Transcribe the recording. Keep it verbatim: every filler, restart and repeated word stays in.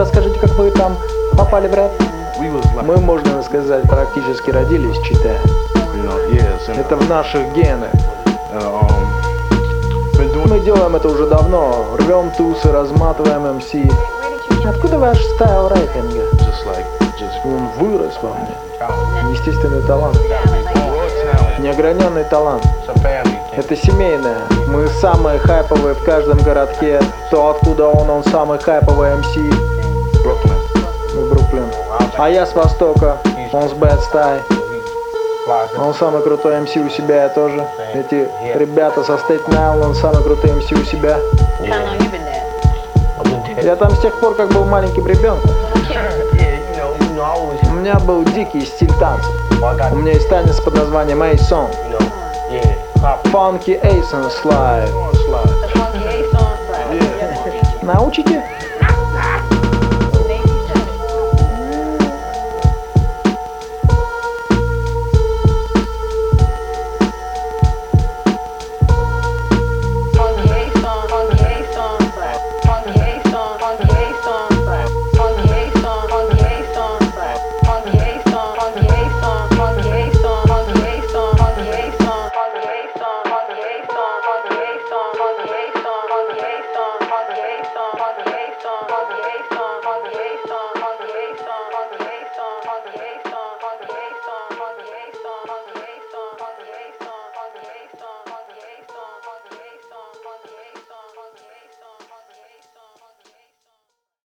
расскажите, как вы там попали в рэп? We was like, Мы, можно сказать, практически родились, читая. you know, yes, and, Это в наших генах. uh, um, been doing Мы делаем это уже давно. Рвем тусы, разматываем эм си. Откуда ваш стайл рэпинга? just like, just Он вырос во мне. Естественный талант. raw talent. Неограненный талант. It's a family thing. Это семейное. Мы самые хайповые в каждом городке. То, откуда он, он самый хайповый эм си. Brooklyn. Мы Бруклин. А я с Востока. Он с Bad Style. Flies Он самый крутой эм си у себя, я тоже. Эти ребята со Staten Island, он самый крутой эм си у себя. How long you been there? Я там с тех пор, как был маленьким ребенком. Yeah, you know, you know, I always, У меня был дикий стиль танца. well, I got, У меня есть танец под названием A-Song. you know, yeah, pop. Funky Ace and Slide. on slide. The funky A song, right? Научите?